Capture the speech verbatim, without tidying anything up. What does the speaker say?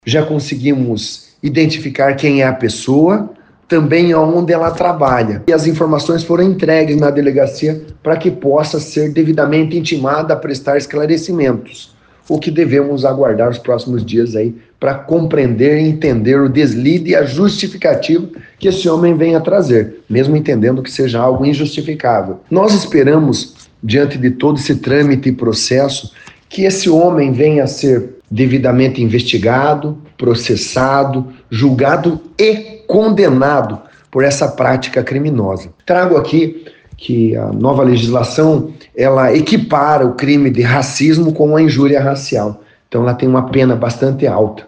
Já conseguimos identificar quem é a pessoa, também onde ela trabalha. E as informações foram entregues na delegacia para que possa ser devidamente intimada a prestar esclarecimentos. O que devemos aguardar os próximos dias aí para compreender e entender o deslide e a justificativa que esse homem vem a trazer, mesmo entendendo que seja algo injustificável. Nós esperamos, diante de todo esse trâmite e processo, que esse homem venha a ser devidamente investigado, processado, julgado e condenado por essa prática criminosa. Trago aqui que a nova legislação, ela equipara o crime de racismo com a injúria racial. Então ela tem uma pena bastante alta.